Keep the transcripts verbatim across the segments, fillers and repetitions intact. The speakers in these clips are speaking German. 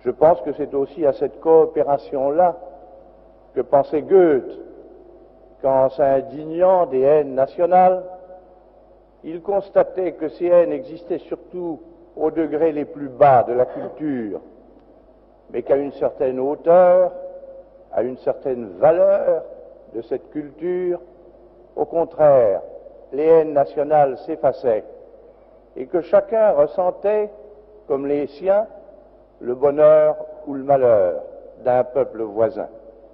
Je pense que c'est aussi à cette coopération-là que pensait Goethe qu'en s'indignant des haines nationales, il constatait que ces haines existaient surtout aux degrés les plus bas de la culture, mais qu'à une certaine hauteur, à une certaine valeur de cette culture, au contraire, les haines nationales s'effaçaient et que chacun ressentait, comme les siens, le bonheur ou le malheur d'un peuple voisin.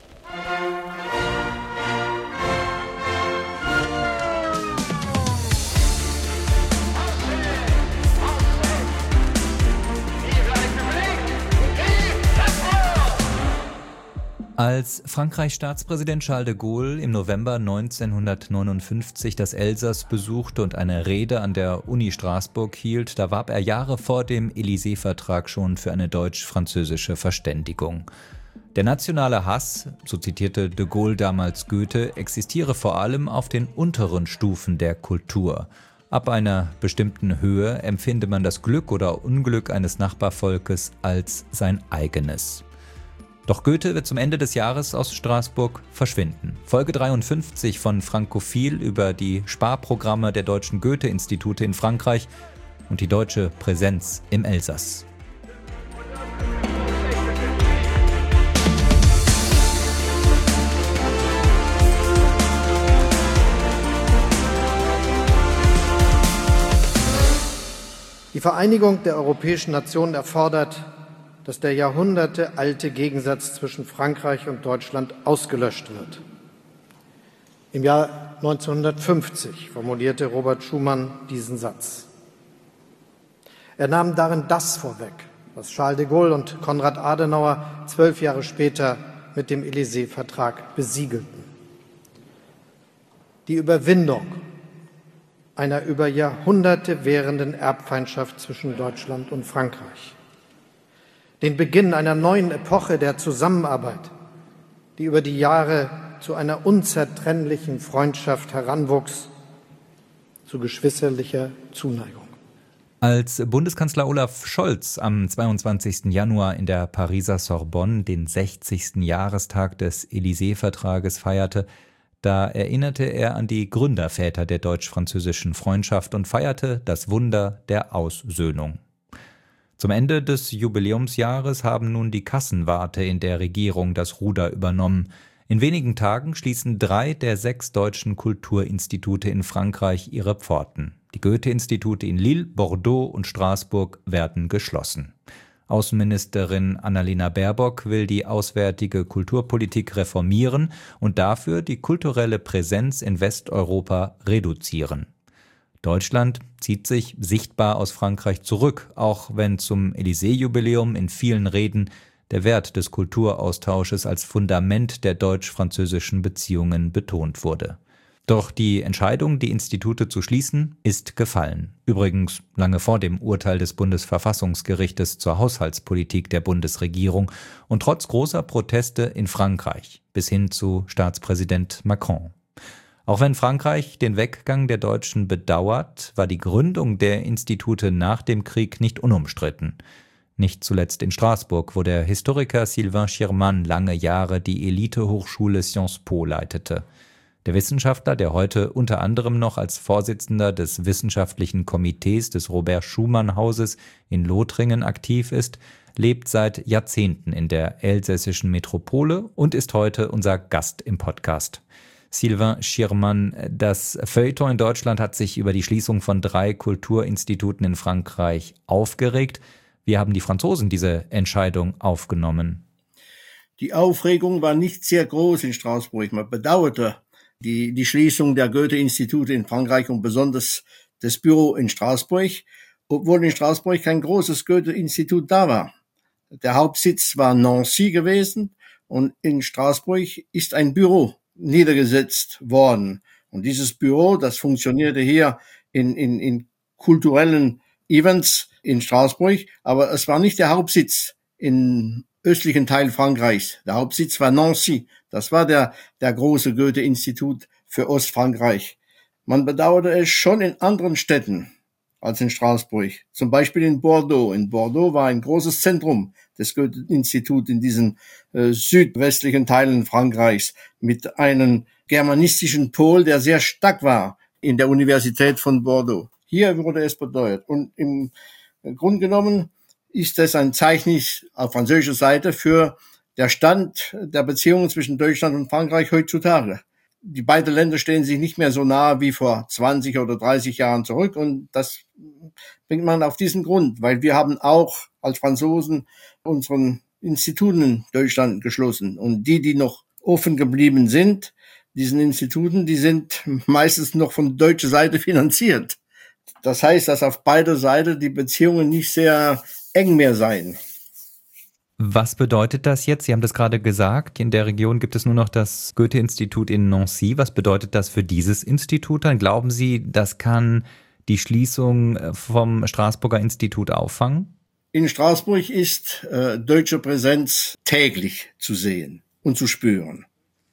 Als Frankreichs Staatspräsident Charles de Gaulle im November neunzehnhundertneunundfünfzig das Elsass besuchte und eine Rede an der Uni Straßburg hielt, da warb er Jahre vor dem Élysée-Vertrag schon für eine deutsch-französische Verständigung. Der nationale Hass, so zitierte de Gaulle damals Goethe, existiere vor allem auf den unteren Stufen der Kultur. Ab einer bestimmten Höhe empfinde man das Glück oder Unglück eines Nachbarvolkes als sein eigenes. Doch Goethe wird zum Ende des Jahres aus Straßburg verschwinden. Folge dreiundfünfzig von Frankophil über die Sparprogramme der deutschen Goethe-Institute in Frankreich und die deutsche Präsenz im Elsass. Die Vereinigung der europäischen Nationen erfordert, dass der jahrhundertealte Gegensatz zwischen Frankreich und Deutschland ausgelöscht wird. Im Jahr neunzehnhundertfünfzig formulierte Robert Schuman diesen Satz. Er nahm darin das vorweg, was Charles de Gaulle und Konrad Adenauer zwölf Jahre später mit dem Élysée-Vertrag besiegelten. Die Überwindung einer über Jahrhunderte währenden Erbfeindschaft zwischen Deutschland und Frankreich. Den Beginn einer neuen Epoche der Zusammenarbeit, die über die Jahre zu einer unzertrennlichen Freundschaft heranwuchs, zu geschwisterlicher Zuneigung. Als Bundeskanzler Olaf Scholz am zweiundzwanzigsten Januar in der Pariser Sorbonne den sechzigsten Jahrestag des Élysée-Vertrages feierte, da erinnerte er an die Gründerväter der deutsch-französischen Freundschaft und feierte das Wunder der Aussöhnung. Zum Ende des Jubiläumsjahres haben nun die Kassenwarte in der Regierung das Ruder übernommen. In wenigen Tagen schließen drei der sechs deutschen Kulturinstitute in Frankreich ihre Pforten. Die Goethe-Institute in Lille, Bordeaux und Straßburg werden geschlossen. Außenministerin Annalena Baerbock will die auswärtige Kulturpolitik reformieren und dafür die kulturelle Präsenz in Westeuropa reduzieren. Deutschland zieht sich sichtbar aus Frankreich zurück, auch wenn zum Élysée-Jubiläum in vielen Reden der Wert des Kulturaustausches als Fundament der deutsch-französischen Beziehungen betont wurde. Doch die Entscheidung, die Institute zu schließen, ist gefallen. Übrigens lange vor dem Urteil des Bundesverfassungsgerichtes zur Haushaltspolitik der Bundesregierung und trotz großer Proteste in Frankreich bis hin zu Staatspräsident Macron. Auch wenn Frankreich den Weggang der Deutschen bedauert, war die Gründung der Institute nach dem Krieg nicht unumstritten. Nicht zuletzt in Straßburg, wo der Historiker Sylvain Schirman lange Jahre die Elitehochschule Sciences Po leitete. Der Wissenschaftler, der heute unter anderem noch als Vorsitzender des Wissenschaftlichen Komitees des Robert-Schumann-Hauses in Lothringen aktiv ist, lebt seit Jahrzehnten in der elsässischen Metropole und ist heute unser Gast im Podcast. Sylvain Schirman, das Feuilleton in Deutschland hat sich über die Schließung von drei Kulturinstituten in Frankreich aufgeregt. Wie haben die Franzosen diese Entscheidung aufgenommen? Die Aufregung war nicht sehr groß in Straßburg. Man bedauerte die, die Schließung der Goethe-Institute in Frankreich und besonders das Büro in Straßburg, obwohl in Straßburg kein großes Goethe-Institut da war. Der Hauptsitz war Nancy gewesen und in Straßburg ist ein Büro niedergesetzt worden. Und dieses Büro, das funktionierte hier in, in, in kulturellen Events in Straßburg, aber es war nicht der Hauptsitz im östlichen Teil Frankreichs. Der Hauptsitz war Nancy. Das war der, der große Goethe-Institut für Ostfrankreich. Man bedauerte es schon in anderen Städten. als in Straßburg. Zum Beispiel in Bordeaux. In Bordeaux war ein großes Zentrum des Goethe-Instituts in diesen äh, südwestlichen Teilen Frankreichs mit einem germanistischen Pol, der sehr stark war in der Universität von Bordeaux. Hier wurde es beteuert. Und im Grunde genommen ist es ein Zeichen auf französischer Seite für der Stand der Beziehungen zwischen Deutschland und Frankreich heutzutage. Die beiden Länder stehen sich nicht mehr so nahe wie vor zwanzig oder dreißig Jahren zurück und das bringt man auf diesen Grund, weil wir haben auch als Franzosen unseren Instituten in Deutschland geschlossen und die, die noch offen geblieben sind, diesen Instituten, die sind meistens noch von deutscher Seite finanziert. Das heißt, dass auf beider Seiten die Beziehungen nicht sehr eng mehr seien. Was bedeutet das jetzt? Sie haben das gerade gesagt, in der Region gibt es nur noch das Goethe-Institut in Nancy. Was bedeutet das für dieses Institut dann? Glauben Sie, das kann die Schließung vom Straßburger Institut auffangen? In Straßburg ist äh, deutsche Präsenz täglich zu sehen und zu spüren.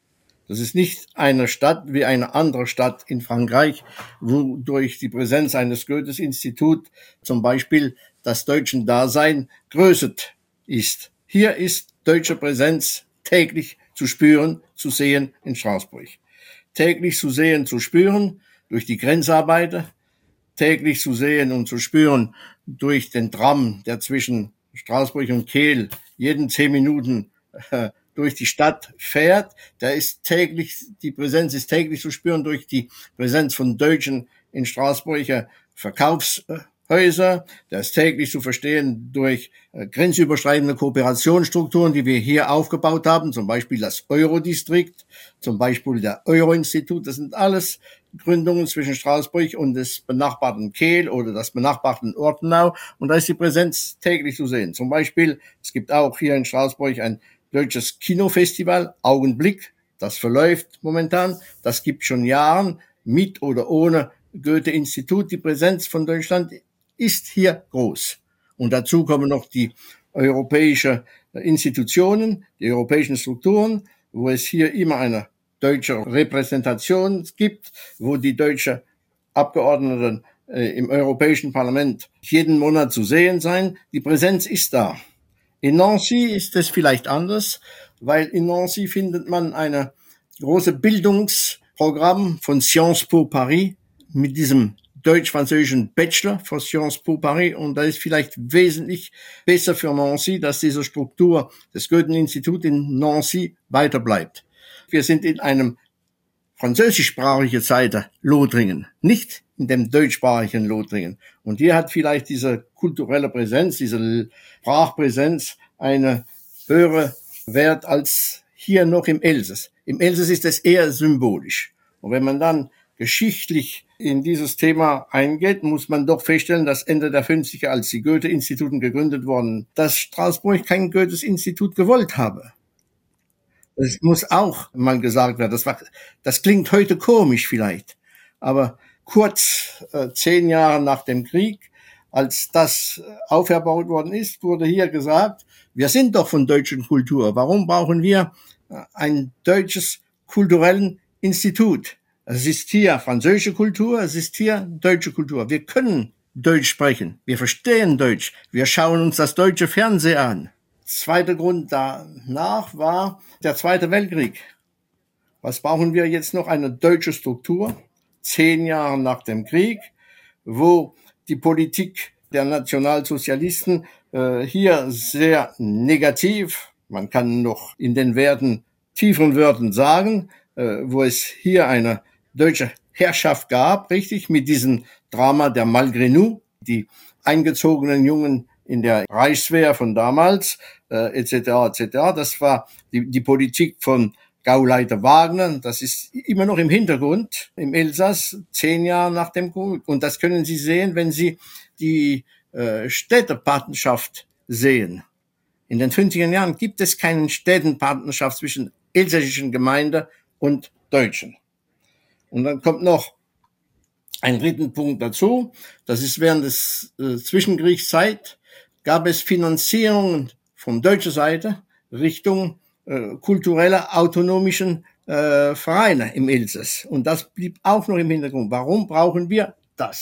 Das ist nicht eine Stadt wie eine andere Stadt in Frankreich, wo durch die Präsenz eines Goethe-Instituts zum Beispiel das deutsche Dasein größert ist. Hier ist deutsche Präsenz täglich zu spüren, zu sehen in Straßburg. Täglich zu sehen, zu spüren durch die Grenzarbeiter, täglich zu sehen und zu spüren durch den Tram, der zwischen Straßburg und Kehl jeden zehn Minuten äh, durch die Stadt fährt. Da ist täglich, die Präsenz ist täglich zu spüren durch die Präsenz von Deutschen in Straßburger Verkaufshäuser. Das ist täglich zu verstehen durch äh, grenzüberschreitende Kooperationsstrukturen, die wir hier aufgebaut haben, zum Beispiel das Eurodistrikt, zum Beispiel der Euro-Institut. Das sind alles Gründungen zwischen Straßburg und des benachbarten Kehl oder das benachbarten Ortenau. Und da ist die Präsenz täglich zu sehen. Zum Beispiel, es gibt auch hier in Straßburg ein deutsches Kinofestival, Augenblick, das verläuft momentan. Das gibt schon Jahren, mit oder ohne Goethe-Institut. Die Präsenz von Deutschland ist hier groß. Und dazu kommen noch die europäischen Institutionen, die europäischen Strukturen, wo es hier immer eine deutsche Repräsentation gibt, wo die deutschen Abgeordneten äh, im Europäischen Parlament jeden Monat zu sehen sein. Die Präsenz ist da. In Nancy ist es vielleicht anders, weil in Nancy findet man eine große Bildungsprogramm von Sciences Po Paris mit diesem deutsch-französischen Bachelor für Sciences Po Paris und da ist vielleicht wesentlich besser für Nancy, dass diese Struktur des Goethe-Instituts in Nancy weiter bleibt. Wir sind in einem französischsprachigen Seite Lothringen, nicht in dem deutschsprachigen Lothringen. Und hier hat vielleicht diese kulturelle Präsenz, diese Sprachpräsenz eine höhere Wert als hier noch im Elsass. Im Elsass ist es eher symbolisch. Und wenn man dann geschichtlich in dieses Thema eingeht, muss man doch feststellen, dass Ende der fünfziger, als die Goethe-Instituten gegründet wurden, dass Straßburg kein Goethe-Institut gewollt habe. Das muss auch mal gesagt werden. Das, war, das klingt heute komisch vielleicht, aber kurz äh, zehn Jahre nach dem Krieg, als das aufgebaut worden ist, wurde hier gesagt, wir sind doch von deutscher Kultur. Warum brauchen wir ein deutsches kulturellen Institut? Es ist hier französische Kultur, es ist hier deutsche Kultur. Wir können Deutsch sprechen, wir verstehen Deutsch, wir schauen uns das deutsche Fernsehen an. Zweiter Grund danach war der Zweite Weltkrieg. Was brauchen wir jetzt noch? Eine deutsche Struktur, zehn Jahre nach dem Krieg, wo die Politik der Nationalsozialisten äh, hier sehr negativ, man kann noch in den Werten, tieferen Wörtern sagen, äh, wo es hier eine deutsche Herrschaft gab, richtig, mit diesem Drama der Malgré nous, die eingezogenen Jungen in der Reichswehr von damals, äh, et cetera et cetera. Das war die, die Politik von Gauleiter Wagner. Das ist immer noch im Hintergrund im Elsass, zehn Jahre nach dem Krieg. Und das können Sie sehen, wenn Sie die äh, Städtepartnerschaft sehen. In den fünfziger Jahren gibt es keine Städtepartnerschaft zwischen elsässischen Gemeinden und Deutschen. Und dann kommt noch ein dritten Punkt dazu. Das ist während des äh, Zwischenkriegszeit gab es Finanzierungen von deutscher Seite Richtung äh, kulturelle autonomischen äh, Vereine im Elsass. Und das blieb auch noch im Hintergrund. Warum brauchen wir das?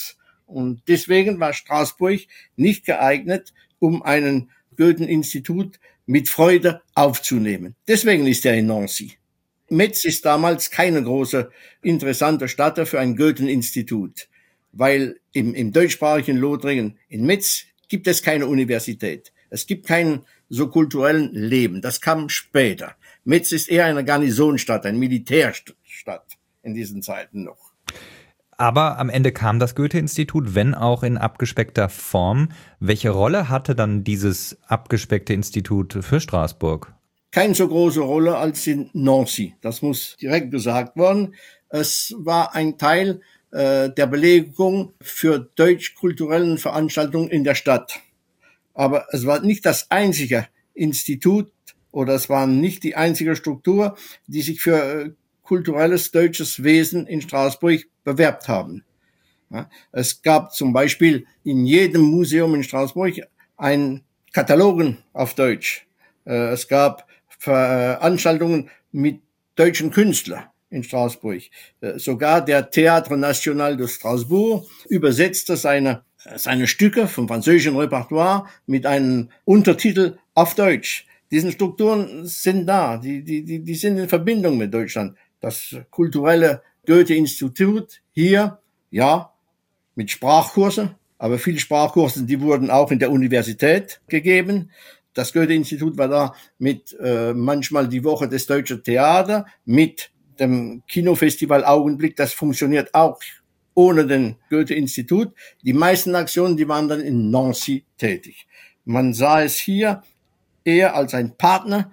Und deswegen war Straßburg nicht geeignet, um einen Goethe-Institut mit Freude aufzunehmen. Deswegen ist er in Nancy. Metz ist damals keine große, interessante Stadt für ein Goethe-Institut, weil im, im deutschsprachigen Lothringen, in Metz, gibt es keine Universität. Es gibt keinen so kulturellen Leben. Das kam später. Metz ist eher eine Garnisonstadt, eine Militärstadt in diesen Zeiten noch. Aber am Ende kam das Goethe-Institut, wenn auch in abgespeckter Form. Welche Rolle hatte dann dieses abgespeckte Institut für Straßburg? Keine so große Rolle als in Nancy. Das muss direkt gesagt werden. Es war ein Teil äh, der Belegung für deutsch-kulturellen Veranstaltungen in der Stadt. Aber es war nicht das einzige Institut oder es war nicht die einzige Struktur, die sich für äh, kulturelles deutsches Wesen in Straßburg bewerbt haben. Ja, es gab zum Beispiel in jedem Museum in Straßburg einen Katalogen auf Deutsch. Äh, es gab Veranstaltungen mit deutschen Künstlern in Straßburg. Äh, sogar der Théâtre National de Strasbourg übersetzte seine, seine Stücke vom französischen Repertoire mit einem Untertitel auf Deutsch. Diese Strukturen sind da, die, die, die, die sind in Verbindung mit Deutschland. Das kulturelle Goethe-Institut hier, ja, mit Sprachkursen, aber viele Sprachkurse, die wurden auch in der Universität gegeben. Das Goethe-Institut war da mit äh, manchmal die Woche des Deutschen Theater, mit dem Kinofestival Augenblick, das funktioniert auch ohne den Goethe-Institut. Die meisten Aktionen, die waren dann in Nancy tätig. Man sah es hier eher als ein Partner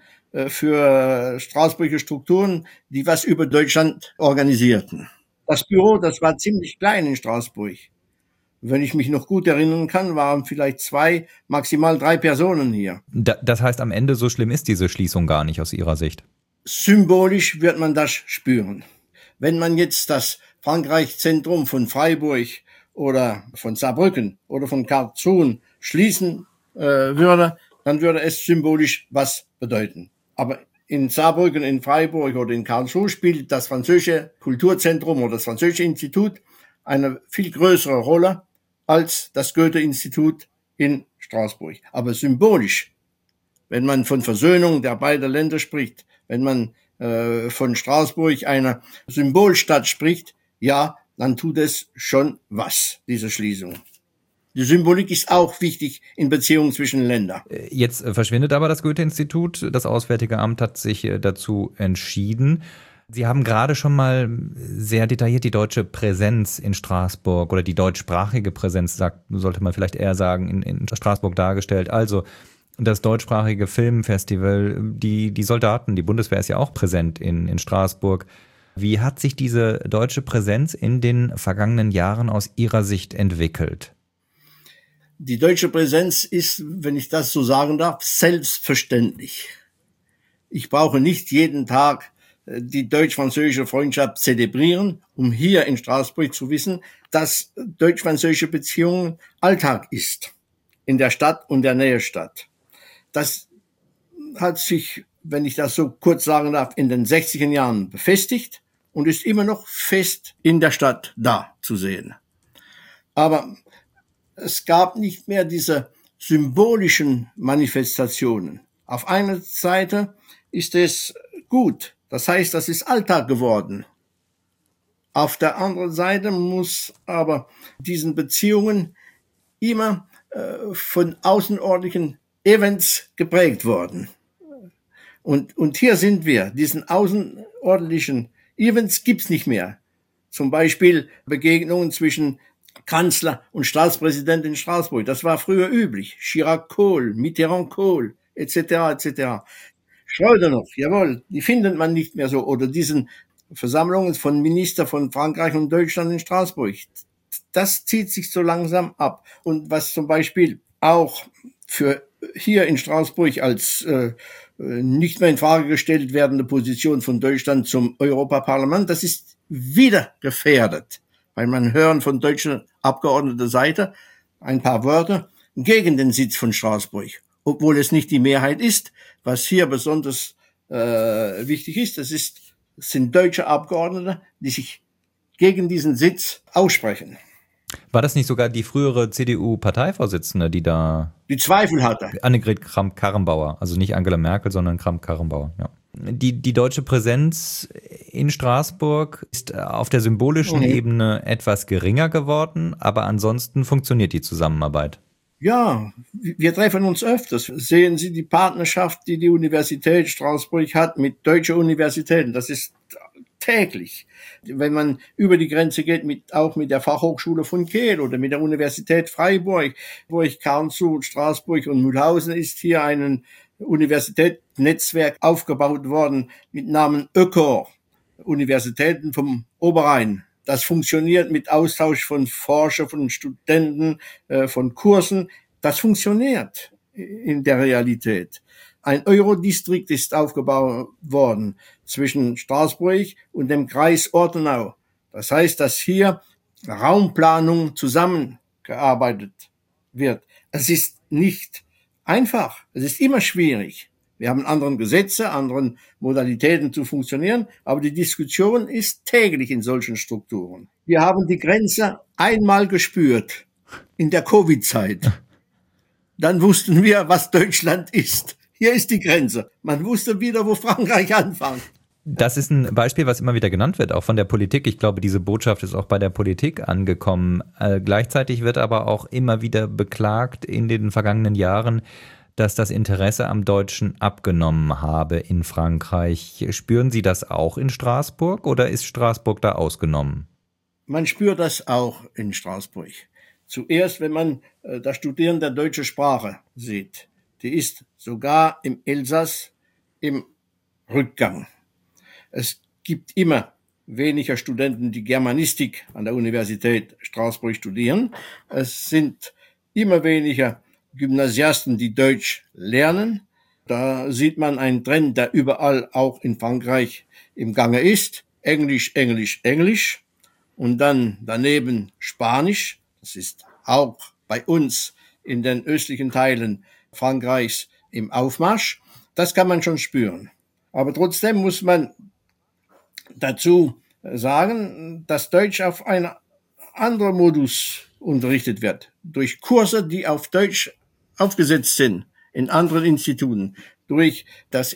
für straßburgische Strukturen, die was über Deutschland organisierten. Das Büro, das war ziemlich klein in Straßburg. Wenn ich mich noch gut erinnern kann, waren vielleicht zwei, maximal drei Personen hier. Das heißt, am Ende so schlimm ist diese Schließung gar nicht aus Ihrer Sicht? Symbolisch wird man das spüren. Wenn man jetzt das Frankreich-Zentrum von Freiburg oder von Saarbrücken oder von Karlsruhe schließen äh, würde, dann würde es symbolisch was bedeuten. Aber in Saarbrücken, in Freiburg oder in Karlsruhe spielt das französische Kulturzentrum oder das französische Institut eine viel größere Rolle als das Goethe-Institut in Straßburg. Aber symbolisch, wenn man von Versöhnung der beiden Länder spricht, wenn man äh, von Straßburg einer Symbolstadt spricht, ja, dann tut es schon was, diese Schließung. Die Symbolik ist auch wichtig in Beziehungen zwischen Ländern. Jetzt verschwindet aber das Goethe-Institut. Das Auswärtige Amt hat sich dazu entschieden. Sie haben gerade schon mal sehr detailliert die deutsche Präsenz in Straßburg oder die deutschsprachige Präsenz, sagt, sollte man vielleicht eher sagen, in, in Straßburg dargestellt. Also das deutschsprachige Filmfestival, die, die Soldaten, die Bundeswehr ist ja auch präsent in, in Straßburg. Wie hat sich diese deutsche Präsenz in den vergangenen Jahren aus Ihrer Sicht entwickelt? Die deutsche Präsenz ist, wenn ich das so sagen darf, selbstverständlich. Ich brauche nicht jeden Tag die deutsch-französische Freundschaft zelebrieren, um hier in Straßburg zu wissen, dass deutsch-französische Beziehungen Alltag ist, in der Stadt und der Nähestadt. Das hat sich, wenn ich das so kurz sagen darf, in den sechziger Jahren befestigt und ist immer noch fest in der Stadt da zu sehen. Aber es gab nicht mehr diese symbolischen Manifestationen. Auf einer Seite ist es gut, das heißt, das ist Alltag geworden. Auf der anderen Seite muss aber diesen Beziehungen immer äh, von außerordentlichen Events geprägt worden. Und, und hier sind wir, diesen außerordentlichen Events gibt's nicht mehr. Zum Beispiel Begegnungen zwischen Kanzler und Staatspräsident in Straßburg. Das war früher üblich. Chirac-Kohl, Mitterrand-Kohl, et cetera, et cetera. Schröder noch, jawohl, die findet man nicht mehr so. Oder diesen Versammlungen von Ministern von Frankreich und Deutschland in Straßburg. Das zieht sich so langsam ab. Und was zum Beispiel auch für hier in Straßburg als äh, nicht mehr in Frage gestellt werdende Position von Deutschland zum Europaparlament, das ist wieder gefährdet. Weil man hören von deutscher Abgeordneter Seite ein paar Wörter gegen den Sitz von Straßburg. Obwohl es nicht die Mehrheit ist, was hier besonders äh, wichtig ist, das ist, das sind deutsche Abgeordnete, die sich gegen diesen Sitz aussprechen. War das nicht sogar die frühere C D U-Parteivorsitzende, die da die Zweifel hatte? Annegret Kramp-Karrenbauer, also nicht Angela Merkel, sondern Kramp-Karrenbauer, ja. Die, die deutsche Präsenz in Straßburg ist auf der symbolischen mhm. Ebene etwas geringer geworden, aber ansonsten funktioniert die Zusammenarbeit. Ja, wir treffen uns öfters. Sehen Sie die Partnerschaft, die die Universität Straßburg hat mit deutschen Universitäten. Das ist täglich. Wenn man über die Grenze geht, mit, auch mit der Fachhochschule von Kehl oder mit der Universität Freiburg, wo ich kam zu Straßburg und Mühlhausen, ist hier ein Universitätsnetzwerk aufgebaut worden mit Namen ÖKOR, Universitäten vom Oberrhein. Das funktioniert mit Austausch von Forschern, von Studenten, äh, von Kursen. Das funktioniert in der Realität. Ein Eurodistrikt ist aufgebaut worden zwischen Straßburg und dem Kreis Ortenau. Das heißt, dass hier Raumplanung zusammengearbeitet wird. Es ist nicht einfach. Es ist immer schwierig. Wir haben andere Gesetze, andere Modalitäten zu funktionieren, aber die Diskussion ist täglich in solchen Strukturen. Wir haben die Grenze einmal gespürt in der Covid-Zeit. Dann wussten wir, was Deutschland ist. Hier ist die Grenze. Man wusste wieder, wo Frankreich anfängt. Das ist ein Beispiel, was immer wieder genannt wird, auch von der Politik. Ich glaube, diese Botschaft ist auch bei der Politik angekommen. Äh, gleichzeitig wird aber auch immer wieder beklagt in den vergangenen Jahren, dass das Interesse am Deutschen abgenommen habe in Frankreich. Spüren Sie das auch in Straßburg oder ist Straßburg da ausgenommen? Man spürt das auch in Straßburg. Zuerst, wenn man äh, das Studieren der deutschen Sprache sieht. Die ist sogar im Elsass im Rückgang. Es gibt immer weniger Studenten, die Germanistik an der Universität Straßburg studieren. Es sind immer weniger Gymnasiasten, die Deutsch lernen. Da sieht man einen Trend, der überall auch in Frankreich im Gange ist. Englisch, Englisch, Englisch. Und dann daneben Spanisch. Das ist auch bei uns in den östlichen Teilen Frankreichs im Aufmarsch. Das kann man schon spüren. Aber trotzdem muss man dazu sagen, dass Deutsch auf einen anderen Modus unterrichtet wird. Durch Kurse, die auf Deutsch aufgesetzt sind in anderen Instituten, durch das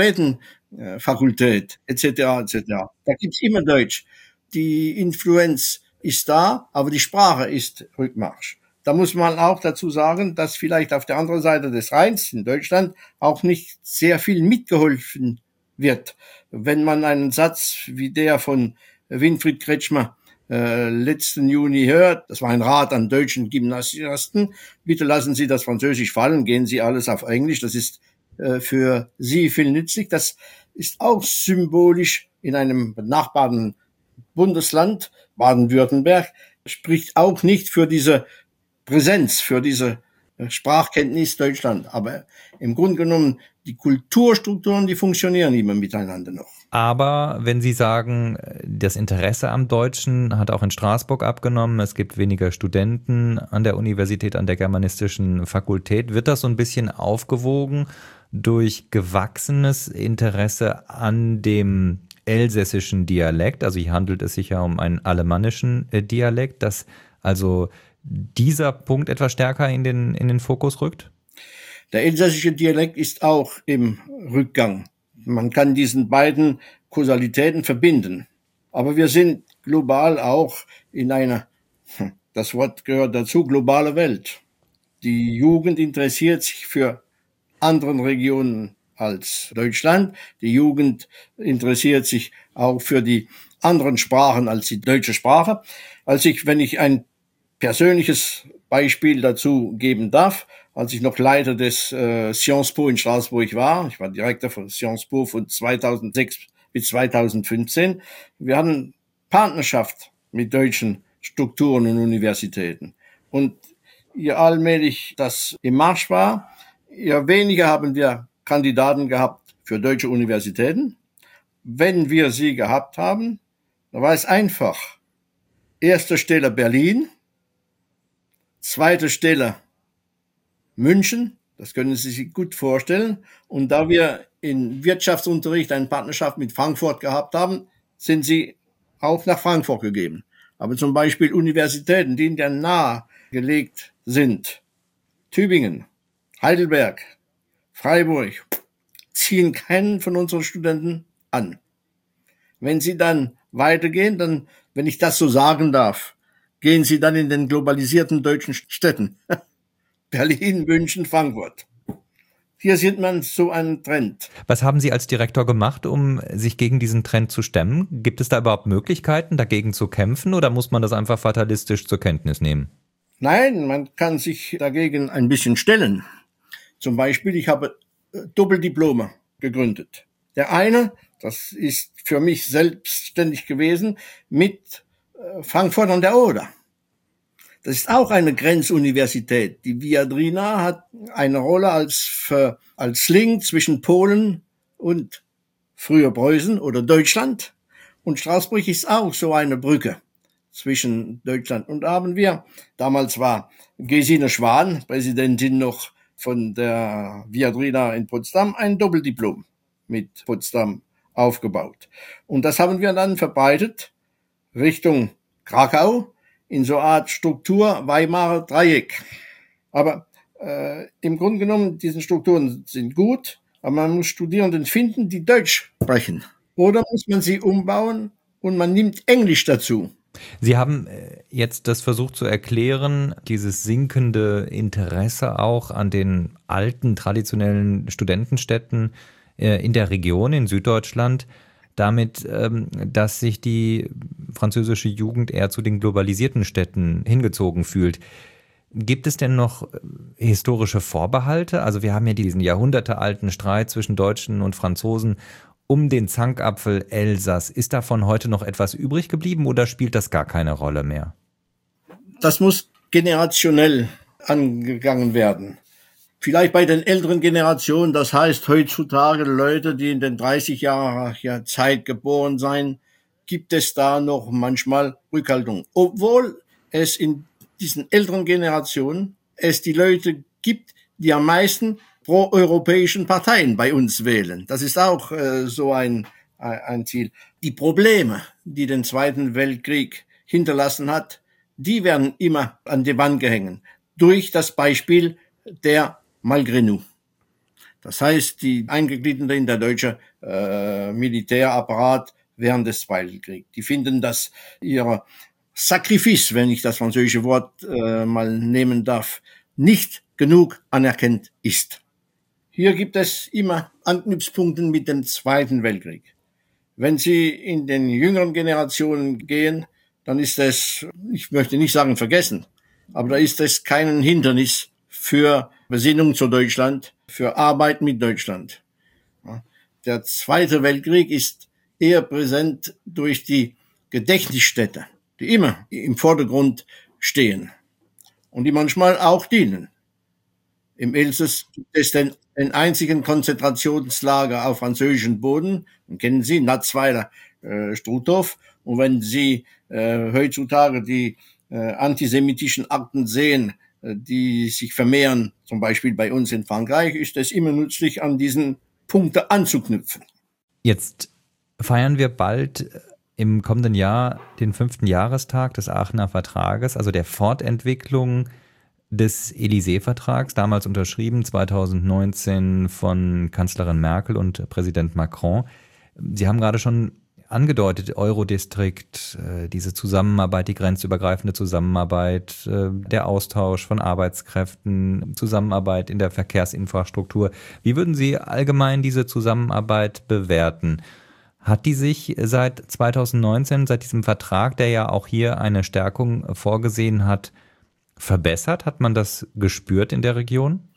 Interpretenfakultät et cetera et cetera. Da gibt's immer Deutsch. Die Influenz ist da, aber die Sprache ist Rückmarsch. Da muss man auch dazu sagen, dass vielleicht auf der anderen Seite des Rheins in Deutschland auch nicht sehr viel mitgeholfen wird. Wenn man einen Satz wie der von Winfried Kretschmer äh, letzten Juni hört, das war ein Rat an deutschen Gymnasiasten, bitte lassen Sie das Französisch fallen, gehen Sie alles auf Englisch, das ist äh, für Sie viel nützlich. Das ist auch symbolisch in einem benachbarten Bundesland, Baden-Württemberg, spricht auch nicht für diese Präsenz, für diese Sprachkenntnis Deutschland. Aber im Grunde genommen, die Kulturstrukturen, die funktionieren immer miteinander noch. Aber wenn Sie sagen, das Interesse am Deutschen hat auch in Straßburg abgenommen, es gibt weniger Studenten an der Universität, an der germanistischen Fakultät, wird das so ein bisschen aufgewogen durch gewachsenes Interesse an dem elsässischen Dialekt? Also hier handelt es sich ja um einen alemannischen Dialekt, dass also dieser Punkt etwas stärker in den, in den Fokus rückt? Der elsässische Dialekt ist auch im Rückgang. Man kann diesen beiden Kausalitäten verbinden. Aber wir sind global auch in einer, das Wort gehört dazu, globale Welt. Die Jugend interessiert sich für andere Regionen als Deutschland. Die Jugend interessiert sich auch für die anderen Sprachen als die deutsche Sprache. Als ich, wenn ich ein persönliches Beispiel dazu geben darf, als ich noch Leiter des äh, Sciences Po in Straßburg war, ich war Direktor von Sciences Po von zweitausendsechs bis zweitausendfünfzehn, wir hatten Partnerschaft mit deutschen Strukturen und Universitäten. Und je allmählich das im Marsch war, je weniger haben wir Kandidaten gehabt für deutsche Universitäten. Wenn wir sie gehabt haben, dann war es einfach. Erste Stelle Berlin, zweite Stelle München, das können Sie sich gut vorstellen. Und da wir in Wirtschaftsunterricht eine Partnerschaft mit Frankfurt gehabt haben, sind sie auch nach Frankfurt gegeben. Aber zum Beispiel Universitäten, die in der nahe gelegt sind, Tübingen, Heidelberg, Freiburg, ziehen keinen von unseren Studenten an. Wenn sie dann weitergehen, dann, wenn ich das so sagen darf, gehen sie dann in den globalisierten deutschen Städten. Berlin, München, Frankfurt. Hier sieht man so einen Trend. Was haben Sie als Direktor gemacht, um sich gegen diesen Trend zu stemmen? Gibt es da überhaupt Möglichkeiten, dagegen zu kämpfen, oder muss man das einfach fatalistisch zur Kenntnis nehmen? Nein, man kann sich dagegen ein bisschen stellen. Zum Beispiel, ich habe Doppeldiplome gegründet. Der eine, das ist für mich selbstständig gewesen, mit Frankfurt an der Oder. Das ist auch eine Grenzuniversität. Die Viadrina hat eine Rolle als, für, als Link zwischen Polen und früher Preußen oder Deutschland. Und Straßburg ist auch so eine Brücke zwischen Deutschland. Und haben wir, damals war Gesine Schwan, Präsidentin noch von der Viadrina in Potsdam, ein Doppeldiplom mit Potsdam aufgebaut. Und das haben wir dann verbreitet Richtung Krakau, in so eine Art Struktur Weimarer Dreieck. Aber äh, im Grunde genommen, diese Strukturen sind gut, aber man muss Studierenden finden, die Deutsch sprechen. Oder muss man sie umbauen und man nimmt Englisch dazu. Sie haben jetzt das versucht zu erklären, dieses sinkende Interesse auch an den alten, traditionellen Studentenstädten in der Region, in Süddeutschland, damit, dass sich die französische Jugend eher zu den globalisierten Städten hingezogen fühlt. Gibt es denn noch historische Vorbehalte? Also wir haben ja diesen jahrhundertealten Streit zwischen Deutschen und Franzosen um den Zankapfel Elsass. Ist davon heute noch etwas übrig geblieben oder spielt das gar keine Rolle mehr? Das muss generationell angegangen werden. Vielleicht bei den älteren Generationen, das heißt heutzutage Leute, die in den dreißig Jahren Zeit geboren sein, gibt es da noch manchmal Rückhaltung. Obwohl es in diesen älteren Generationen es die Leute gibt, die am meisten pro-europäischen Parteien bei uns wählen. Das ist auch äh, so ein, ein Ziel. Die Probleme, die den Zweiten Weltkrieg hinterlassen hat, die werden immer an die Wand gehängt. Durch das Beispiel der Malgré nous. Das heißt, die Eingegliederten in der deutsche äh, Militärapparat während des Zweiten Weltkriegs, die finden, dass ihr Sacrifice, wenn ich das französische Wort äh, mal nehmen darf, nicht genug anerkannt ist. Hier gibt es immer Anknüpfpunkte mit dem Zweiten Weltkrieg. Wenn Sie in den jüngeren Generationen gehen, dann ist es, ich möchte nicht sagen vergessen, aber da ist es kein Hindernis für Besinnung zu Deutschland, für Arbeit mit Deutschland. Der Zweite Weltkrieg ist eher präsent durch die Gedächtnisstätte, die immer im Vordergrund stehen und die manchmal auch dienen. Im Elsass gibt es den, den einzigen Konzentrationslager auf französischem Boden, den kennen Sie, Natzweiler, äh, Struthof. Und wenn Sie äh, heutzutage die äh, antisemitischen Akten sehen, äh, die sich vermehren, zum Beispiel bei uns in Frankreich, ist es immer nützlich, an diesen Punkte anzuknüpfen. Jetzt feiern wir bald im kommenden Jahr den fünften Jahrestag des Aachener Vertrages, also der Fortentwicklung des Élysée-Vertrags, damals unterschrieben zweitausendneunzehn von Kanzlerin Merkel und Präsident Macron. Sie haben gerade schon angedeutet, Eurodistrikt, diese Zusammenarbeit, die grenzübergreifende Zusammenarbeit, der Austausch von Arbeitskräften, Zusammenarbeit in der Verkehrsinfrastruktur. Wie würden Sie allgemein diese Zusammenarbeit bewerten? Hat die sich seit zweitausendneunzehn, seit diesem Vertrag, der ja auch hier eine Stärkung vorgesehen hat, verbessert? Hat man das gespürt in der Region?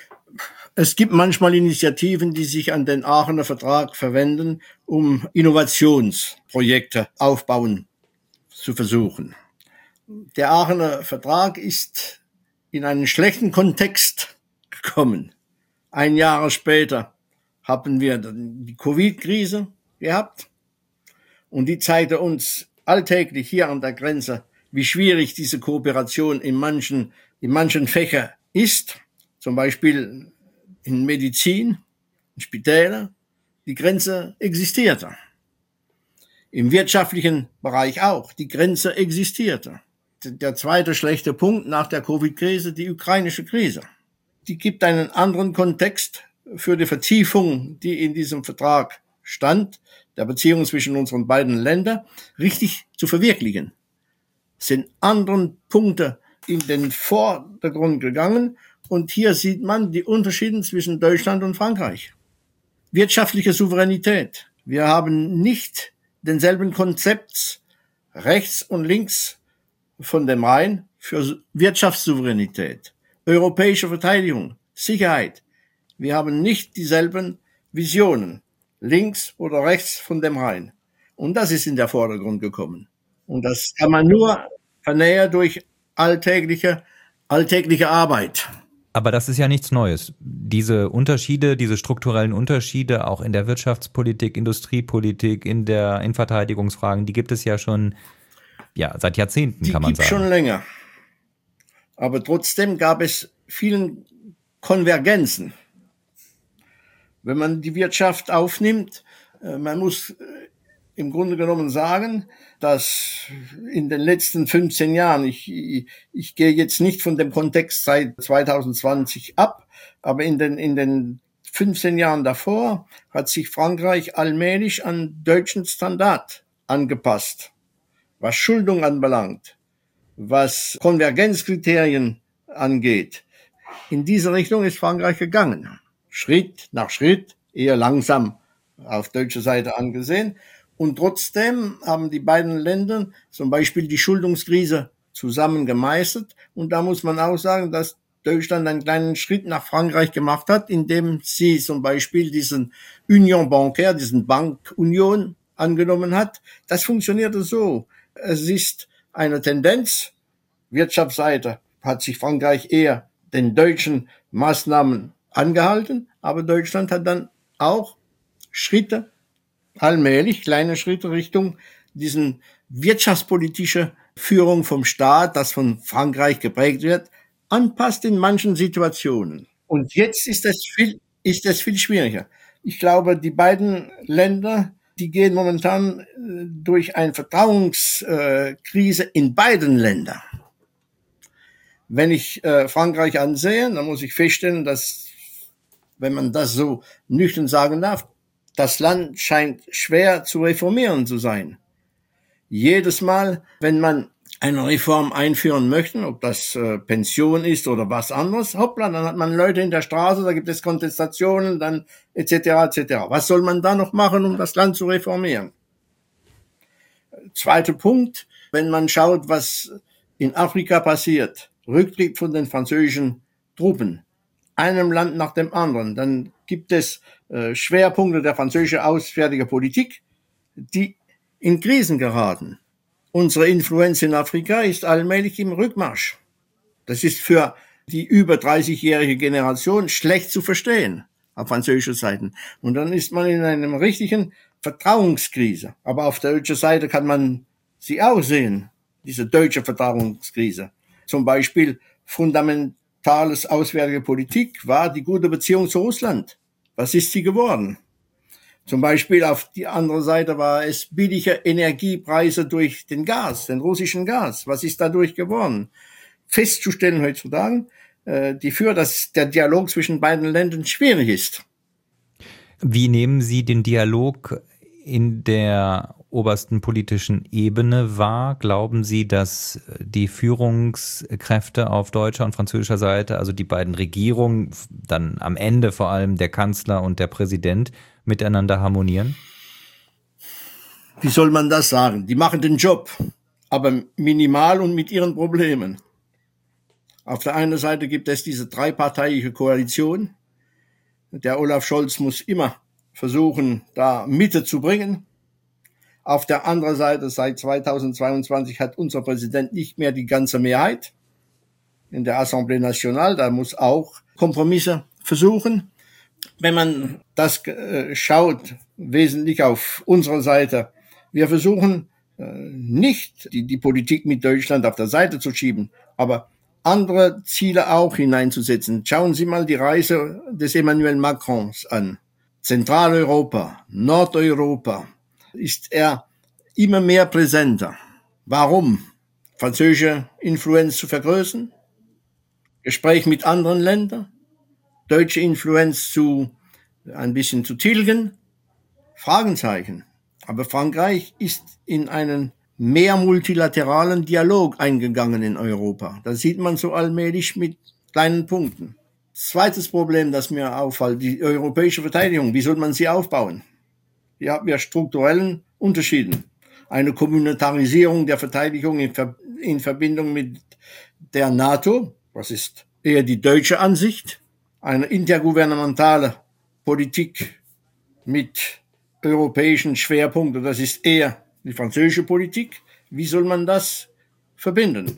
Es gibt manchmal Initiativen, die sich an den Aachener Vertrag verwenden, um Innovationsprojekte aufbauen zu versuchen. Der Aachener Vertrag ist in einen schlechten Kontext gekommen. Ein Jahr später haben wir die Covid-Krise gehabt und die zeigte uns alltäglich hier an der Grenze, wie schwierig diese Kooperation in manchen, in manchen Fächern ist. Zum Beispiel in Medizin, in Spitäler, die Grenze existierte. Im wirtschaftlichen Bereich auch. Die Grenze existierte. Der zweite schlechte Punkt nach der Covid-Krise, die ukrainische Krise. Die gibt einen anderen Kontext für die Vertiefung, die in diesem Vertrag stand, der Beziehung zwischen unseren beiden Ländern, richtig zu verwirklichen. Es sind andere Punkte in den Vordergrund gegangen und hier sieht man die Unterschiede zwischen Deutschland und Frankreich. Wirtschaftliche Souveränität. Wir haben nicht denselben Konzept rechts und links von dem Rhein für Wirtschaftssouveränität, europäische Verteidigung, Sicherheit. Wir haben nicht dieselben Visionen, links oder rechts von dem Rhein. Und das ist in den Vordergrund gekommen. Und das kann man nur vernähern durch alltägliche, alltägliche Arbeit. Aber das ist ja nichts Neues. Diese Unterschiede, diese strukturellen Unterschiede, auch in der Wirtschaftspolitik, Industriepolitik, in der, in Verteidigungsfragen, die gibt es ja schon, ja, seit Jahrzehnten, die kann man sagen. Die sagen. gibt schon länger. Aber trotzdem gab es vielen Konvergenzen. Wenn man die Wirtschaft aufnimmt, man muss im Grunde genommen sagen, dass in den letzten fünfzehn Jahren, ich, ich, ich gehe jetzt nicht von dem Kontext seit zwanzig zwanzig ab, aber in den, in den fünfzehn Jahren davor hat sich Frankreich allmählich an deutschen Standard angepasst, was Schuldung anbelangt, was Konvergenzkriterien angeht. In diese Richtung ist Frankreich gegangen. Schritt nach Schritt, eher langsam auf deutscher Seite angesehen. Und trotzdem haben die beiden Länder zum Beispiel die Schuldungskrise zusammen gemeistert. Und da muss man auch sagen, dass Deutschland einen kleinen Schritt nach Frankreich gemacht hat, indem sie zum Beispiel diesen Union bancaire, diesen Bankunion angenommen hat. Das funktionierte so. Es ist eine Tendenz. Wirtschaftsseite hat sich Frankreich eher den deutschen Maßnahmen angehalten, aber Deutschland hat dann auch Schritte, allmählich kleine Schritte Richtung diesen wirtschaftspolitische Führung vom Staat, das von Frankreich geprägt wird, anpasst in manchen Situationen. Und jetzt ist es viel, ist es viel schwieriger. Ich glaube, die beiden Länder, die gehen momentan durch eine Vertrauenskrise in beiden Ländern. Wenn ich äh, Frankreich ansehe, dann muss ich feststellen, dass, wenn man das so nüchtern sagen darf, das Land scheint schwer zu reformieren zu sein. Jedes Mal, wenn man eine Reform einführen möchte, ob das äh, Pension ist oder was anderes, hoppla, dann hat man Leute in der Straße, da gibt es Kontestationen, dann et cetera et cetera. Was soll man da noch machen, um das Land zu reformieren? Zweiter Punkt, wenn man schaut, was in Afrika passiert, Rücktritt von den französischen Truppen, einem Land nach dem anderen, dann gibt es äh, Schwerpunkte der französischen auswärtigen Politik, die in Krisen geraten. Unsere Influenz in Afrika ist allmählich im Rückmarsch. Das ist für die über dreißigjährige Generation schlecht zu verstehen auf französischer Seite. Und dann ist man in einer richtigen Vertrauenskrise. Aber auf der deutschen Seite kann man sie auch sehen, diese deutsche Vertrauenskrise. Zum Beispiel fundamentales auswärtige Politik war die gute Beziehung zu Russland. Was ist sie geworden? Zum Beispiel auf die andere Seite war es billige Energiepreise durch den Gas, den russischen Gas. Was ist dadurch geworden? Festzustellen heutzutage, äh, die führt, dass der Dialog zwischen beiden Ländern schwierig ist. Wie nehmen Sie den Dialog in der obersten politischen Ebene wahr? Glauben Sie, dass die Führungskräfte auf deutscher und französischer Seite, also die beiden Regierungen, dann am Ende vor allem der Kanzler und der Präsident, miteinander harmonieren? Wie soll man das sagen? Die machen den Job, aber minimal und mit ihren Problemen. Auf der einen Seite gibt es diese dreiparteiliche Koalition. Der Olaf Scholz muss immer versuchen, da Mitte zu bringen. Auf der anderen Seite, seit zweitausendzweiundzwanzig hat unser Präsident nicht mehr die ganze Mehrheit in der Assemblée Nationale. Da muss auch Kompromisse versuchen. Wenn man das äh, schaut, wesentlich auf unserer Seite, wir versuchen äh, nicht die, die Politik mit Deutschland auf der Seite zu schieben, aber andere Ziele auch hineinzusetzen. Schauen Sie mal die Reise des Emmanuel Macrons an. Zentraleuropa, Nordeuropa. Ist er immer mehr präsenter. Warum? Französische Influenz zu vergrößern? Gespräch mit anderen Ländern? Deutsche Influenz zu ein bisschen zu tilgen? Fragenzeichen. Aber Frankreich ist in einen mehr multilateralen Dialog eingegangen in Europa. Das sieht man so allmählich mit kleinen Punkten. Zweites Problem, das mir auffällt, die europäische Verteidigung. Wie soll man sie aufbauen? Hier haben wir strukturellen Unterschieden. Eine Kommunitarisierung der Verteidigung in, Ver- in Verbindung mit der NATO, das ist eher die deutsche Ansicht. Eine intergouvernementale Politik mit europäischen Schwerpunkten, das ist eher die französische Politik. Wie soll man das verbinden?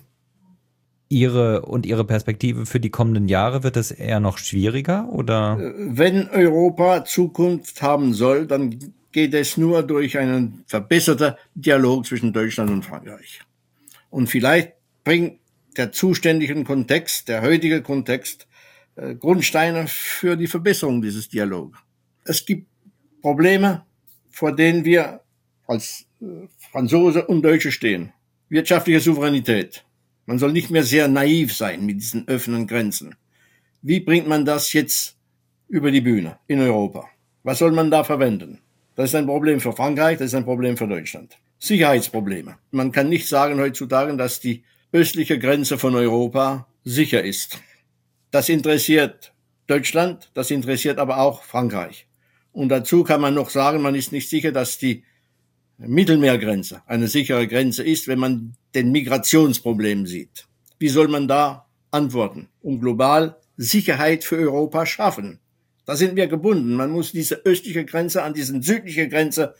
Ihre und Ihre Perspektive für die kommenden Jahre, wird es eher noch schwieriger, oder? Wenn Europa Zukunft haben soll, dann geht es nur durch einen verbesserten Dialog zwischen Deutschland und Frankreich. Und vielleicht bringt der zuständige Kontext, der heutige Kontext, äh, Grundsteine für die Verbesserung dieses Dialogs. Es gibt Probleme, vor denen wir als äh, Franzose und Deutsche stehen. Wirtschaftliche Souveränität. Man soll nicht mehr sehr naiv sein mit diesen offenen Grenzen. Wie bringt man das jetzt über die Bühne in Europa? Was soll man da verwenden? Das ist ein Problem für Frankreich, das ist ein Problem für Deutschland. Sicherheitsprobleme. Man kann nicht sagen heutzutage, dass die östliche Grenze von Europa sicher ist. Das interessiert Deutschland, das interessiert aber auch Frankreich. Und dazu kann man noch sagen, man ist nicht sicher, dass die Mittelmeergrenze eine sichere Grenze ist, wenn man den Migrationsproblem sieht. Wie soll man da antworten, um global Sicherheit für Europa schaffen? Da sind wir gebunden. Man muss diese östliche Grenze an diese südliche Grenze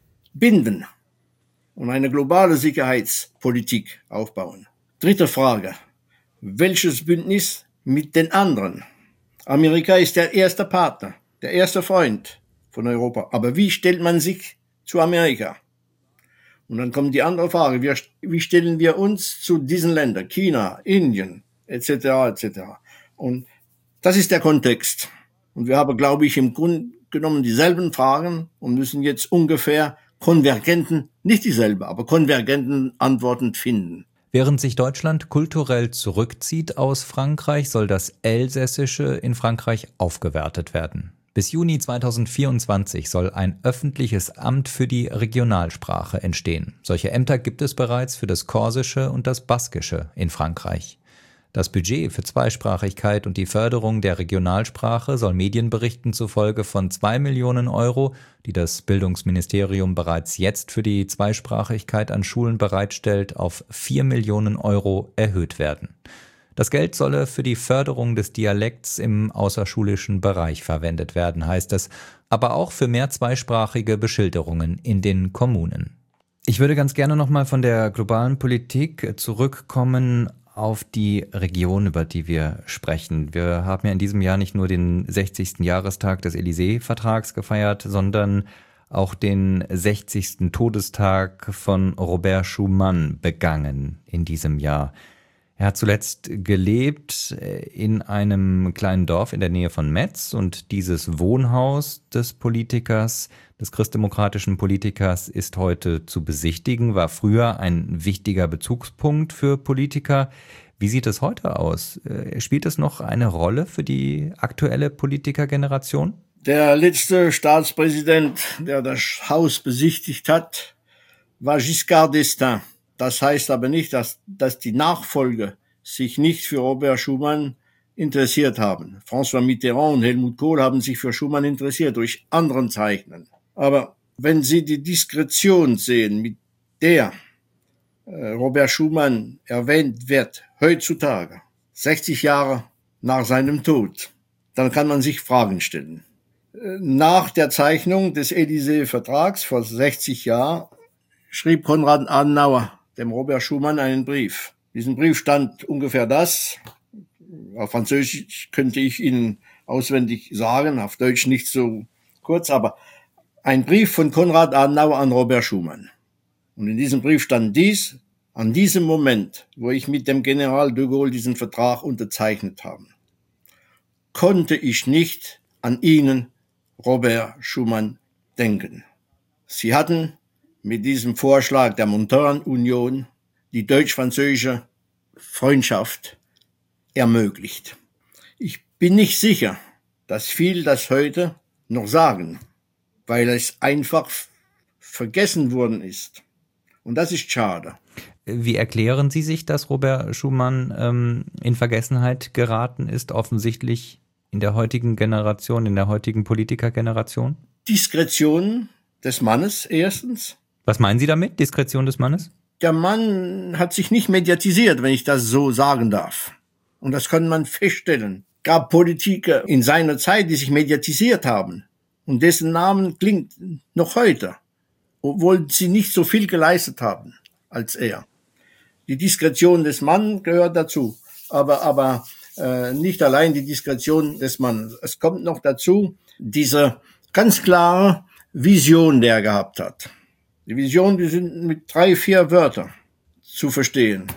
binden und eine globale Sicherheitspolitik aufbauen. Dritte Frage. Welches Bündnis mit den anderen? Amerika ist der erste Partner, der erste Freund von Europa. Aber wie stellt man sich zu Amerika? Und dann kommt die andere Frage, wie, wie stellen wir uns zu diesen Ländern, China, Indien, et cetera, et cetera. Und das ist der Kontext. Und wir haben, glaube ich, im Grunde genommen dieselben Fragen und müssen jetzt ungefähr konvergenten, nicht dieselbe, aber konvergenten Antworten finden. Während sich Deutschland kulturell zurückzieht aus Frankreich, soll das Elsässische in Frankreich aufgewertet werden. Bis Juni zweitausendvierundzwanzig soll ein öffentliches Amt für die Regionalsprache entstehen. Solche Ämter gibt es bereits für das Korsische und das Baskische in Frankreich. Das Budget für Zweisprachigkeit und die Förderung der Regionalsprache soll Medienberichten zufolge von zwei Millionen Euro, die das Bildungsministerium bereits jetzt für die Zweisprachigkeit an Schulen bereitstellt, auf vier Millionen Euro erhöht werden. Das Geld solle für die Förderung des Dialekts im außerschulischen Bereich verwendet werden, heißt es, aber auch für mehr zweisprachige Beschilderungen in den Kommunen. Ich würde ganz gerne nochmal von der globalen Politik zurückkommen auf die Region, über die wir sprechen. Wir haben ja in diesem Jahr nicht nur den sechzigsten Jahrestag des Élysée-Vertrags gefeiert, sondern auch den sechzigsten Todestag von Robert Schuman begangen in diesem Jahr. Er hat zuletzt gelebt in einem kleinen Dorf in der Nähe von Metz und dieses Wohnhaus des Politikers, des christdemokratischen Politikers, ist heute zu besichtigen, war früher ein wichtiger Bezugspunkt für Politiker. Wie sieht es heute aus? Spielt es noch eine Rolle für die aktuelle Politikergeneration? Der letzte Staatspräsident, der das Haus besichtigt hat, war Giscard d'Estaing. Das heißt aber nicht, dass, dass die Nachfolger sich nicht für Robert Schuman interessiert haben. François Mitterrand und Helmut Kohl haben sich für Schuman interessiert durch anderen Zeichnen. Aber wenn Sie die Diskretion sehen, mit der äh, Robert Schuman erwähnt wird, heutzutage, sechzig Jahre nach seinem Tod, dann kann man sich Fragen stellen. Äh, nach der Zeichnung des Élysée-Vertrags vor sechzig Jahren schrieb Konrad Adenauer dem Robert Schuman einen Brief. In diesem Brief stand ungefähr das. Auf Französisch könnte ich Ihnen auswendig sagen, auf Deutsch nicht so kurz, aber ein Brief von Konrad Adenauer an Robert Schuman. Und in diesem Brief stand dies: An diesem Moment, wo ich mit dem General de Gaulle diesen Vertrag unterzeichnet habe, konnte ich nicht an Ihnen, Robert Schuman, denken. Sie hatten mit diesem Vorschlag der Montanunion die deutsch-französische Freundschaft ermöglicht. Ich bin nicht sicher, dass viele das heute noch sagen, weil es einfach vergessen worden ist. Und das ist schade. Wie erklären Sie sich, dass Robert Schuman ähm, in Vergessenheit geraten ist, offensichtlich in der heutigen Generation, in der heutigen Politikergeneration? Diskretion des Mannes erstens. Was meinen Sie damit, Diskretion des Mannes? Der Mann hat sich nicht mediatisiert, wenn ich das so sagen darf. Und das kann man feststellen. Gab Politiker in seiner Zeit, die sich mediatisiert haben. Und dessen Namen klingt noch heute, obwohl sie nicht so viel geleistet haben als er. Die Diskretion des Mannes gehört dazu, aber aber äh, nicht allein die Diskretion des Mannes. Es kommt noch dazu diese ganz klare Vision, die er gehabt hat. Die Vision, die sind mit drei, vier Wörtern zu verstehen.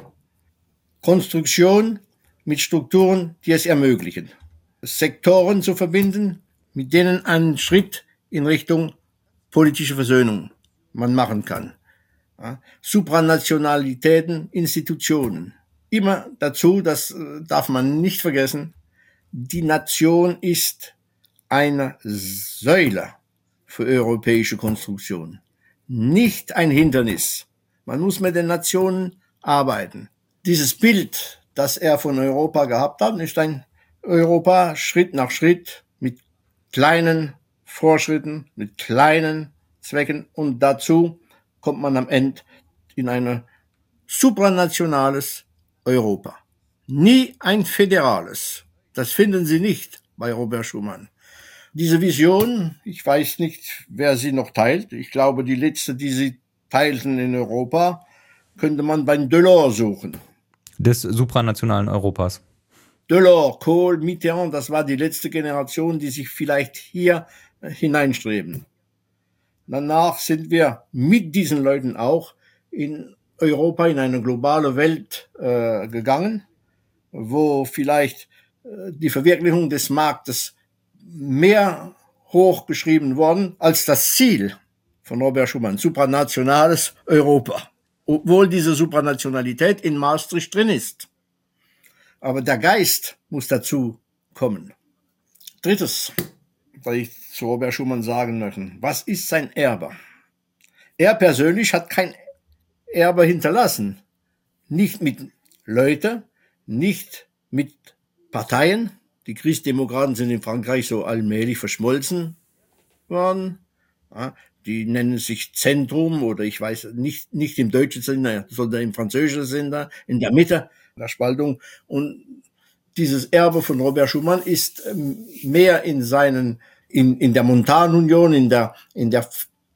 Konstruktion mit Strukturen, die es ermöglichen. Sektoren zu verbinden, mit denen ein Schritt in Richtung politische Versöhnung man machen kann. Ja, Supranationalitäten, Institutionen. Immer dazu, das darf man nicht vergessen, die Nation ist eine Säule für europäische Konstruktion. Nicht ein Hindernis. Man muss mit den Nationen arbeiten. Dieses Bild, das er von Europa gehabt hat, ist ein Europa Schritt nach Schritt mit kleinen Fortschritten, mit kleinen Zwecken und dazu kommt man am Ende in ein supranationales Europa. Nie ein föderales. Das finden Sie nicht bei Robert Schuman. Diese Vision, ich weiß nicht, wer sie noch teilt. Ich glaube, die letzte, die sie teilten in Europa, könnte man bei Delors suchen. Des supranationalen Europas. Delors, Kohl, Mitterrand, das war die letzte Generation, die sich vielleicht hier hineinstreben. Danach sind wir mit diesen Leuten auch in Europa in eine globale Welt äh, gegangen, wo vielleicht äh, die Verwirklichung des Marktes mehr hochgeschrieben worden als das Ziel von Robert Schuman, supranationales Europa. Obwohl diese Supranationalität in Maastricht drin ist. Aber der Geist muss dazu kommen. Drittes, was ich zu Robert Schuman sagen möchte. Was ist sein Erbe? Er persönlich hat kein Erbe hinterlassen. Nicht mit Leuten, nicht mit Parteien. Die Christdemokraten sind in Frankreich so allmählich verschmolzen worden. Ja, die nennen sich Zentrum oder ich weiß nicht, nicht im deutschen Sinne, sondern im französischen Sinne, in der Mitte der Spaltung. Und dieses Erbe von Robert Schuman ist mehr in seinen, in, in der Montanunion, in der, in der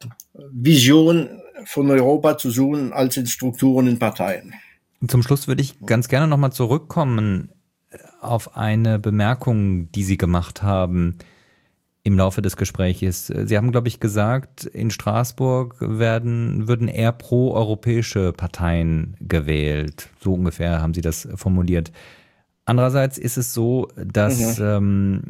Vision von Europa zu suchen, als in Strukturen in Parteien. Zum Schluss würde ich ganz gerne nochmal zurückkommen auf eine Bemerkung, die Sie gemacht haben im Laufe des Gespräches. Sie haben, glaube ich, gesagt, in Straßburg werden, würden eher pro-europäische Parteien gewählt. So ungefähr haben Sie das formuliert. Andererseits ist es so, dass mhm. ähm,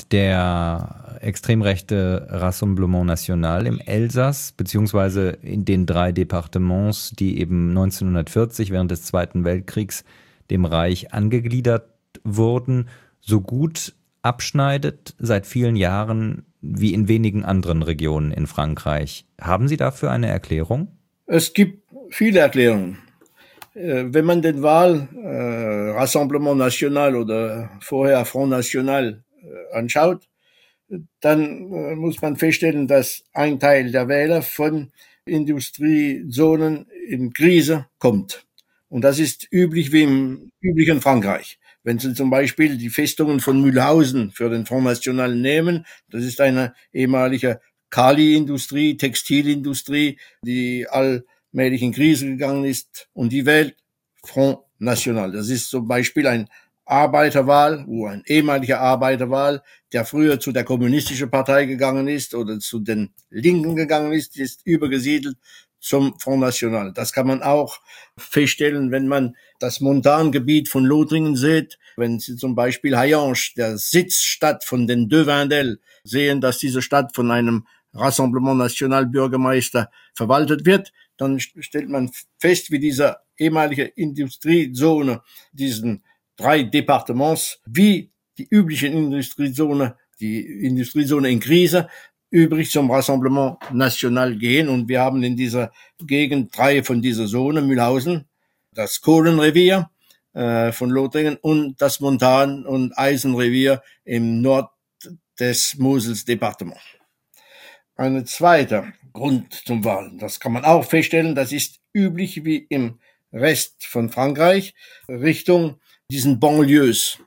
der extrem rechte Rassemblement National im Elsass, beziehungsweise in den drei Departements, die eben neunzehnhundertvierzig während des Zweiten Weltkriegs dem Reich angegliedert wurden, so gut abschneidet seit vielen Jahren wie in wenigen anderen Regionen in Frankreich. Haben Sie dafür eine Erklärung? Es gibt viele Erklärungen. Wenn man den Wahl äh, Rassemblement National oder vorher Front National äh, anschaut, dann äh, muss man feststellen, dass ein Teil der Wähler von Industriezonen in Krise kommt. Und das ist üblich wie im üblichen Frankreich. Wenn Sie zum Beispiel die Festungen von Mühlhausen für den Front National nehmen, das ist eine ehemalige Kali-Industrie, Textilindustrie, die allmählich in Krise gegangen ist, und die wählt Front National. Das ist zum Beispiel ein Arbeiterwahl, wo ein ehemaliger Arbeiterwahl, der früher zu der kommunistischen Partei gegangen ist oder zu den Linken gegangen ist, ist übergesiedelt zum Front National. Das kann man auch feststellen, wenn man das Montangebiet von Lothringen sieht. Wenn Sie zum Beispiel Hayange, der Sitzstadt von den Devindel, sehen, dass diese Stadt von einem Rassemblement National Bürgermeister verwaltet wird, dann stellt man fest, wie diese ehemalige Industriezone diesen drei Departements, wie die üblichen Industriezone, die Industriezone in Krise, übrig zum Rassemblement National gehen. Und wir haben in dieser Gegend drei von dieser Zone, Mühlhausen, das Kohlenrevier äh, von Lothringen und das Montan- und Eisenrevier im Nord des Mosels-Departements. Ein zweiter Grund zum Wahlen, das kann man auch feststellen, das ist üblich wie im Rest von Frankreich, Richtung diesen Banlieues,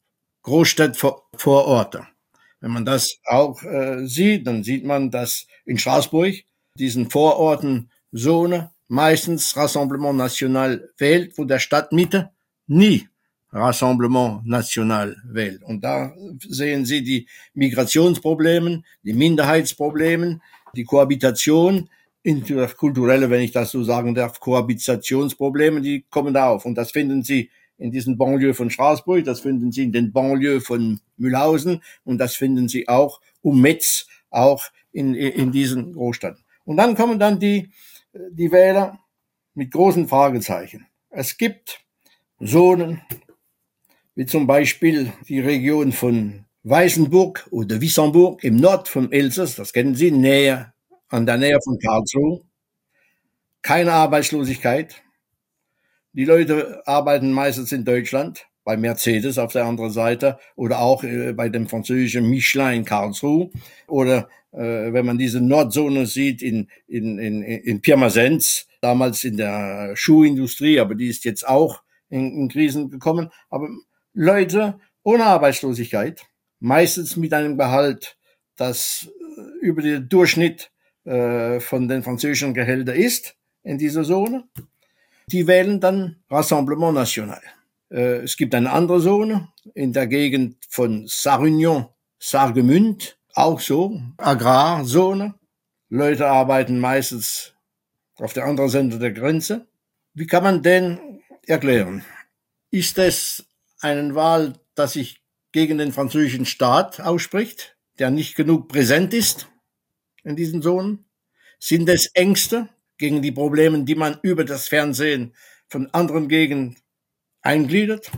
Großstadtvororte. Wenn man das auch äh, sieht, dann sieht man, dass in Straßburg diesen Vororten Zone meistens Rassemblement National wählt, wo der Stadtmitte nie Rassemblement National wählt. Und da sehen Sie die Migrationsprobleme, die Minderheitsprobleme, die Kohabitation, interkulturelle, wenn ich das so sagen darf, Kohabitationsprobleme, die kommen da auf. Und das finden Sie in diesen Banlieues von Straßburg, das finden Sie in den Banlieues von Mühlhausen und das finden Sie auch um Metz, auch in, in diesen Großstädten. Und dann kommen dann die, die Wähler mit großen Fragezeichen. Es gibt Zonen, wie zum Beispiel die Region von Weißenburg oder Wissembourg im Nord vom Elsass, das kennen Sie, näher, an der Nähe von Karlsruhe. Keine Arbeitslosigkeit. Die Leute arbeiten meistens in Deutschland, bei Mercedes auf der anderen Seite oder auch äh, bei dem französischen Michelin in Karlsruhe oder äh, wenn man diese Nordzone sieht in, in, in, in Pirmasens, damals in der Schuhindustrie, aber die ist jetzt auch in, in Krisen gekommen. Aber Leute ohne Arbeitslosigkeit, meistens mit einem Gehalt, das über den Durchschnitt äh, von den französischen Gehältern ist in dieser Zone, die wählen dann Rassemblement National. Äh, es gibt eine andere Zone in der Gegend von Sarre-Union, Sarreguemünde, auch so, Agrarzone. Leute arbeiten meistens auf der anderen Seite der Grenze. Wie kann man denn erklären? Ist es eine Wahl, dass sich gegen den französischen Staat ausspricht, der nicht genug präsent ist in diesen Zonen? Sind es Ängste gegen die Probleme, die man über das Fernsehen von anderen Gegenden eingliedert?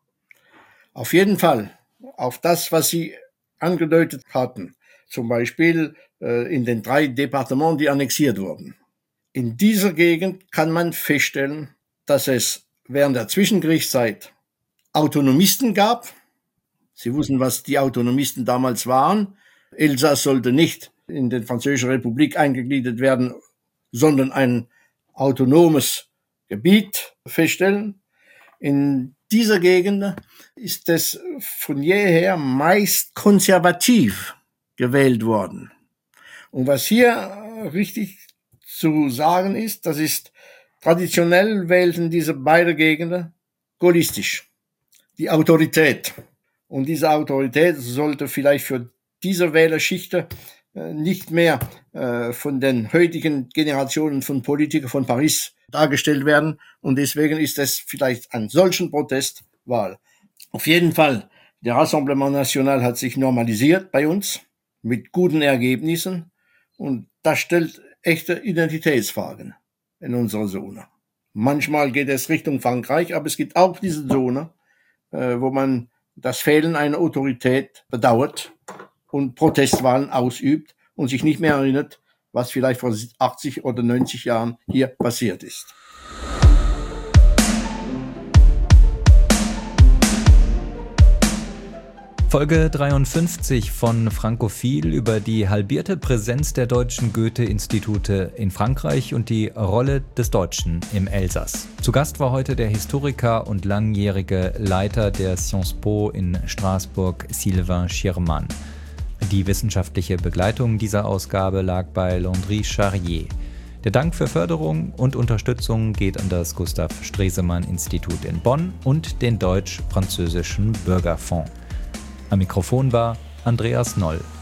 Auf jeden Fall auf das, was Sie angedeutet hatten, zum Beispiel äh, in den drei Departements, die annexiert wurden. In dieser Gegend kann man feststellen, dass es während der Zwischenkriegszeit Autonomisten gab. Sie wussten, was die Autonomisten damals waren. Elsass sollte nicht in die Französische Republik eingegliedert werden, sondern ein autonomes Gebiet feststellen. In dieser Gegend ist es von jeher meist konservativ gewählt worden. Und was hier richtig zu sagen ist, das ist, traditionell wählten diese beiden Gegenden gaullistisch. Die Autorität. Und diese Autorität sollte vielleicht für diese Wählerschicht äh, nicht mehr äh, von den heutigen Generationen von Politikern von Paris dargestellt werden. Und deswegen ist es vielleicht ein solchen Protestwahl. Auf jeden Fall, der Rassemblement National hat sich normalisiert bei uns mit guten Ergebnissen. Und das stellt echte Identitätsfragen in unserer Zone. Manchmal geht es Richtung Frankreich, aber es gibt auch diese Zone, äh, wo man das Fehlen einer Autorität bedauert und Protestwahlen ausübt und sich nicht mehr erinnert, was vielleicht vor achtzig oder neunzig Jahren hier passiert ist. Folge dreiundfünfzig von Frankophil über die halbierte Präsenz der deutschen Goethe-Institute in Frankreich und die Rolle des Deutschen im Elsass. Zu Gast war heute der Historiker und langjährige Leiter der Sciences Po in Straßburg, Sylvain Schirman. Die wissenschaftliche Begleitung dieser Ausgabe lag bei Landry Charrier. Der Dank für Förderung und Unterstützung geht an das Gustav Stresemann Institut in Bonn und den Deutsch-Französischen Bürgerfonds. Am Mikrofon war Andreas Noll.